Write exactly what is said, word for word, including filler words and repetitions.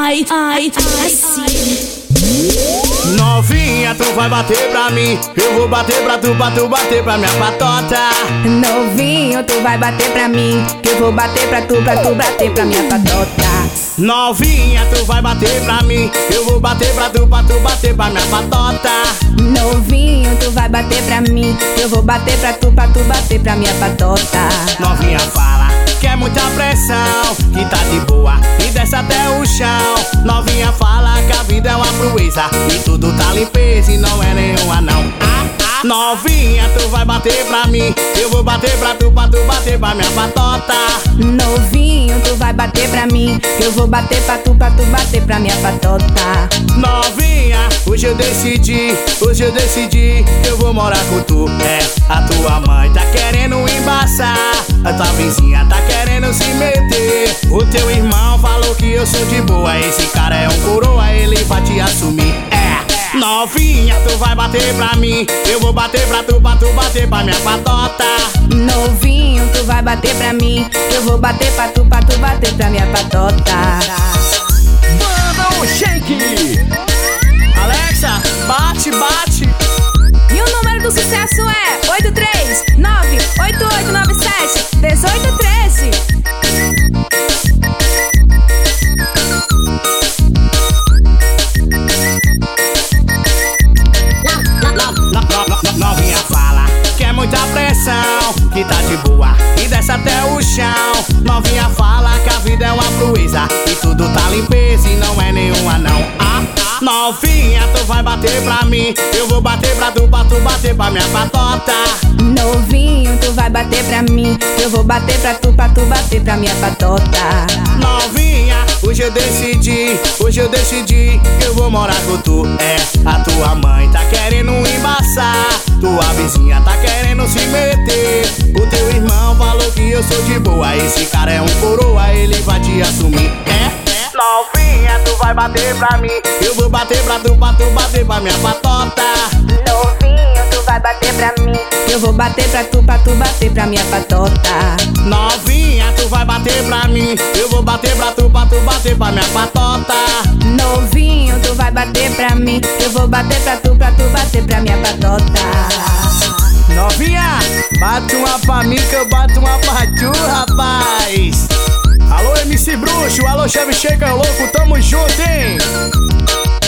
ai, ai, assim. Novinha, tu vai bater pra mim, eu vou bater pra tu, pra tu bater pra minha patota. Novinho, tu vai bater pra mim, que eu vou bater pra tu, pra tu bater pra minha patota. Novinha, tu vai bater pra mim, eu vou bater pra tu, pra tu bater pra minha patota. Novinho, tu vai bater pra mim, eu vou bater pra tu, pra tu bater pra minha patota. Novinha fala que é muita pressão, que tá de boa e desce até o chão. Novinha fala que a vida é uma proeza e tudo tá limpeza e não é nenhum anão. Ah, ah. Novinha, tu vai bater pra mim, eu vou bater pra tu, pra tu bater pra minha patota. Novinho, tu vai bater pra mim, eu vou bater pra tu, pra tu bater pra minha patota. Novinha, hoje eu decidi, hoje eu decidi que eu vou morar com tu. É, a tua mãe tá querendo embaçar, a tua vizinha tá querendo se meter. O teu irmão falou que eu sou de boa, esse cara é um coroa, ele vai te assumir. É, novinha, tu vai bater pra mim, eu vou bater pra tu, pra tu bater pra minha patota. Novinho, tu vai bater pra mim, eu vou bater pra tu, pra tu bater pra minha patota. Manda um shake! Alexa, bate, bate! E o número do sucesso é oito três nove oito oito nove sete um oito um três. Novinha fala que é muita pressão, que tá de boa e desce até o chão. Novinha fala que a vida é uma proeza e tudo tá limpeza e não é nenhum anão. Ah, ah. Novinha, tu vai bater pra mim, eu vou bater pra tu, pra tu bater pra minha patota. Novinho, tu vai bater pra mim, eu vou bater pra tu, pra tu bater pra minha patota. Novinha, hoje eu decidi, hoje eu decidi que eu vou morar com tu. É, a tua mãe tá querendo embaçar, tua vizinha tá querendo se meter. O teu irmão falou que eu sou de boa, esse cara é um coroa, ele vai te assumir. É, novinha, tu vai bater pra mim, eu vou bater pra tu, pra tu bater pra minha patota. Novinho, tu vai bater pra mim, eu vou bater pra tu, pra tu bater pra minha patota. Novinha, tu vai bater pra mim, eu vou bater pra tu, pra tu bater pra minha patota. Novinho, tu vai bater pra mim, eu vou bater pra tu, pra tu bater pra minha patota. Novinha, bate uma pra mim que eu bato uma pra tu, rapaz. Alô, M C Bruxo, alô, Chevy Shaker louco, tamo junto, hein?